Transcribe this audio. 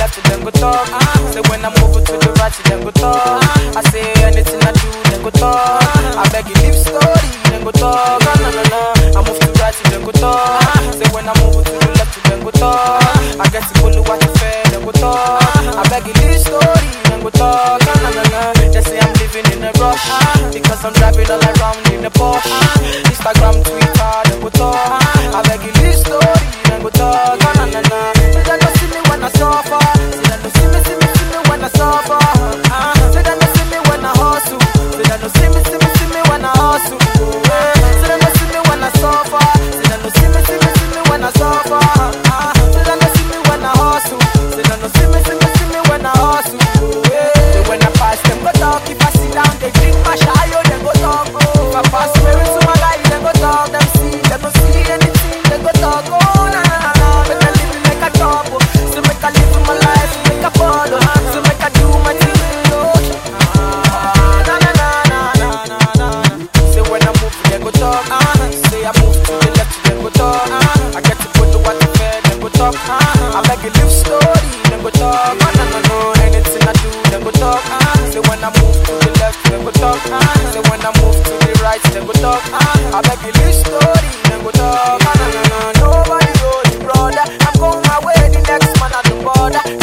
left, then go talk. Say when I move to the right, then go talk. I say anything I do, then go talk. I beg you leave story, then go talk. I move to the right, then go talk. Say when I move to the left, then go talk. I get to follow what you fair, then go talk. I beg you leave story, then go talk. They say I'm living in a rush because I'm driving all around in a Porsche. Instagram, Twitter, then go talk. I beg you leave story, then go talk. Say they don't see me when I suffer. Say they don't see me when I suffer. Say they don't see me when I hustle. Say they don't see me when I hustle. Say they don't see me when I suffer. Say they don't see me when I suffer. Say they don't see me when I hustle. Say they don't see me when I hustle. Say when I pass them go talk. If I sit down they drink my shayo they go talk. If I pass spirit to my life they go talk. Them don't see anything they go talk. Oh na na na. Make I live like a top. So make I live my life make I follow. So make I do my thing. Na na na na na na na. Say when I move they go talk. Say I move to the left they go talk. I get to put the what to fair they go talk. I beg you live story they go talk. No, anything I do they go talk. Say when I move to the left they go talk. Say when I move to the right they go talk. I beg you live story they go talk. Nobody know the brother. I'm going my way the next man at the border.